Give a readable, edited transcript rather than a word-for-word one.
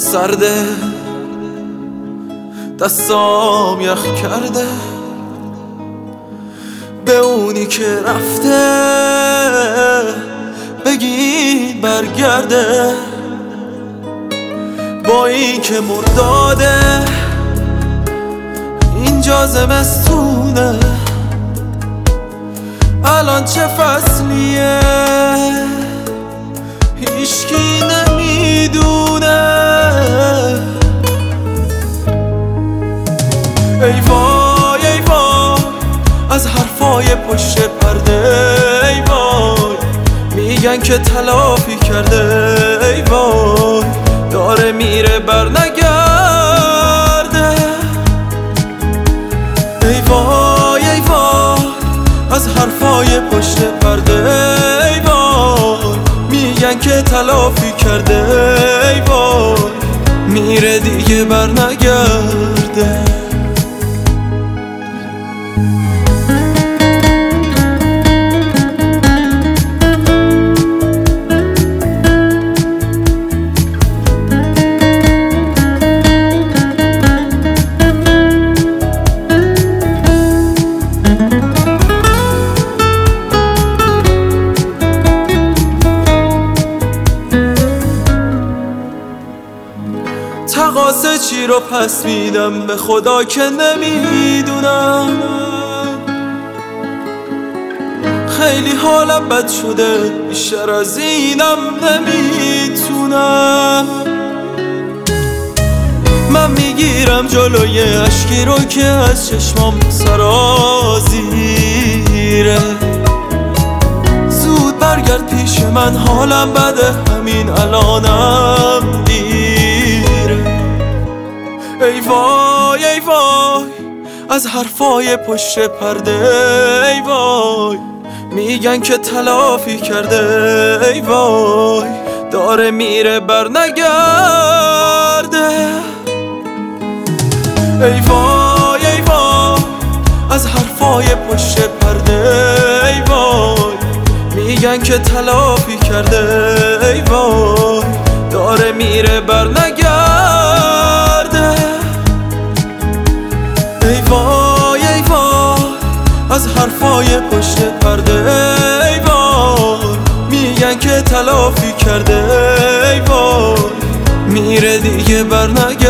سرده، دستام یخ کرده. به اونی که رفته بگید برگرده، با این که مرداده اینجا زمستونه. الان چه فصلیه هیچکی نمیدونه. ای وای ای وای از حرفای پشت پرده، ای وای میگن که تلافی کرده. ای وای داره میره بر نگرده. ای وای ای وای از حرفای پشت پرده، ای وای میگن که تلافی کرده. ای وای میره دیگه بر نگرده. تقاصه چی رو پس میدم به خدا که نمیدونم. خیلی حالم بد شده بیشتر از اینم نمیتونم. من میگیرم جلوی اشکی رو که از چشمام سرازیره. زود برگرد پیش من حالم بده همین الانم دیره. ای وای ای وای از حرفای پشت پرده، ای وای میگن که تلافی کرده. ای وای داره میره بر نگرده. ای وای ای وای از حرفای پشت پرده، ای وای میگن که تلافی کرده. ای وای داره میره بر نگرده. ای وای ای وای از حرفای پشت پرده، ای وای میگن که تلافی کرده. ای وای میره دیگه بر نگرده.